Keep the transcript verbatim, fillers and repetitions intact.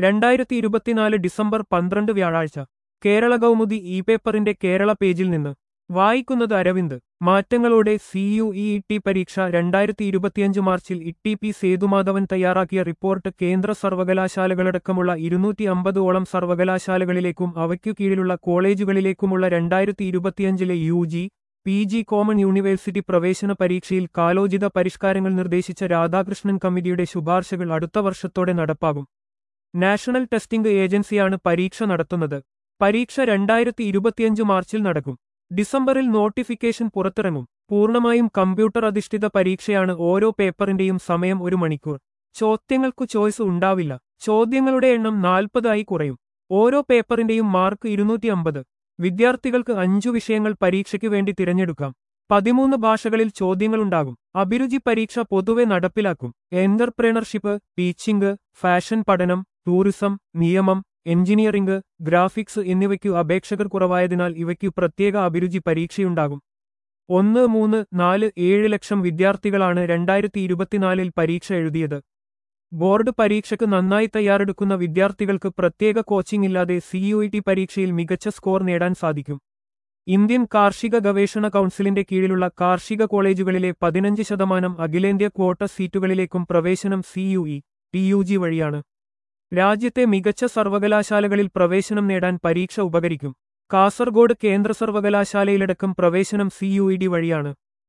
രണ്ടായിരത്തി ഇരുപത്തിനാല് ഡിസംബർ പന്ത്രണ്ട് വ്യാഴാഴ്ച കേരള കൗമുദി ഇ പേപ്പറിന്റെ കേരള പേജിൽ നിന്ന് വായിക്കുന്നത് അരവിന്ദ്. മാറ്റങ്ങളോടെ സി യു ഇ ടി പരീക്ഷ രണ്ടായിരത്തി ഇരുപത്തിയഞ്ച് മാർച്ചിൽ ഇ പി സേതുമാധവൻ തയ്യാറാക്കിയ റിപ്പോർട്ട് കേന്ദ്ര സർവകലാശാലകളടക്കമുള്ള ഇരുന്നൂറ്റി അമ്പത് ഓളം സർവകലാശാലകളിലേക്കും അവയ്ക്കു കീഴിലുള്ള കോളേജുകളിലേക്കുമുള്ള രണ്ടായിരത്തി ഇരുപത്തിയഞ്ചിലെ U G P G common university പ്രവേശന പരീക്ഷയിൽ കാലോചിത പരിഷ്കാരങ്ങൾ നിർദ്ദേശിച്ച രാധാകൃഷ്ണൻ കമ്മിറ്റിയുടെ ശുപാർശകൾ അടുത്ത വർഷത്തോടെ നടപ്പാകും. നാഷണൽ ടെസ്റ്റിംഗ് ഏജൻസിയാണ് പരീക്ഷ നടത്തുന്നത്. പരീക്ഷ രണ്ടായിരത്തി ഇരുപത്തിയഞ്ച് മാർച്ചിൽ നടക്കും. ഡിസംബറിൽ നോട്ടിഫിക്കേഷൻ പുറത്തിറങ്ങും. പൂർണ്ണമായും കമ്പ്യൂട്ടർ അധിഷ്ഠിത പരീക്ഷയാണ്. ഓരോ പേപ്പറിന്റെയും സമയം ഒരു മണിക്കൂർ. ചോദ്യങ്ങൾക്കു ചോയ്സ് ഉണ്ടാവില്ല. ചോദ്യങ്ങളുടെ എണ്ണം നാൽപ്പതായി കുറയും. ഓരോ പേപ്പറിന്റെയും മാർക്ക് ഇരുന്നൂറ്റി അമ്പത്. വിദ്യാർത്ഥികൾക്ക് അഞ്ചു വിഷയങ്ങൾ പരീക്ഷയ്ക്ക് വേണ്ടി തിരഞ്ഞെടുക്കാം. പതിമൂന്ന് ഭാഷകളിൽ ചോദ്യങ്ങളുണ്ടാകും. അഭിരുചി പരീക്ഷ പൊതുവെ നടപ്പിലാക്കും. എന്റർപ്രണർഷിപ്പ്, ടീച്ചിംഗ്, ഫാഷൻ പഠനം, ടൂറിസം, നിയമം, എഞ്ചിനീയറിംഗ്, ഗ്രാഫിക്സ് എന്നിവയ്ക്കു അപേക്ഷകർ കുറവായതിനാൽ ഇവയ്ക്കു പ്രത്യേക അഭിരുചി പരീക്ഷയുണ്ടാകും. ഒന്ന് മൂന്ന് നാല് ഏഴ് ലക്ഷം വിദ്യാർത്ഥികളാണ് രണ്ടായിരത്തി ഇരുപത്തിനാലിൽ പരീക്ഷ എഴുതിയത്. ബോർഡ് പരീക്ഷയ്ക്ക് നന്നായി തയ്യാറെടുക്കുന്ന വിദ്യാർത്ഥികൾക്ക് പ്രത്യേക കോച്ചിംഗ് ഇല്ലാതെ സി യു ഇ ടി പരീക്ഷയിൽ മികച്ച സ്കോർ നേടാൻ സാധിക്കും. ഇന്ത്യൻ കാർഷിക ഗവേഷണ കൗൺസിലിന്റെ കീഴിലുള്ള കാർഷിക കോളേജുകളിലെ പതിനഞ്ച് ശതമാനം അഖിലേന്ത്യാ ക്വോട്ട സീറ്റുകളിലേക്കും പ്രവേശനം C U E T U G വഴിയാണ്. രാജ്യത്തെ മികച്ച സർവകലാശാലകളിൽ പ്രവേശനം നേടാൻ പരീക്ഷ ഉപകരിക്കും. കാസർഗോഡ് കേന്ദ്ര സർവകലാശാലയിലടക്കം പ്രവേശനം സി യു ഇ ടി വഴിയാണ്.